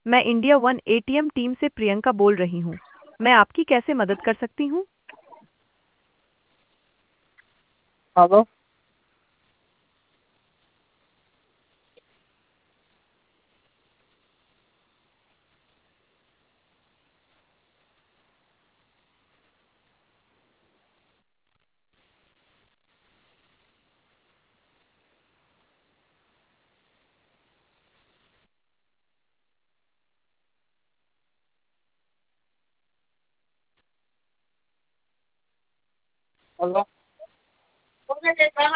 मैं India one ATM team से प्रियंका बोल रही हूँ। मैं आपकी कैसे मदद कर सकती हूँ? हेलो। हेलो।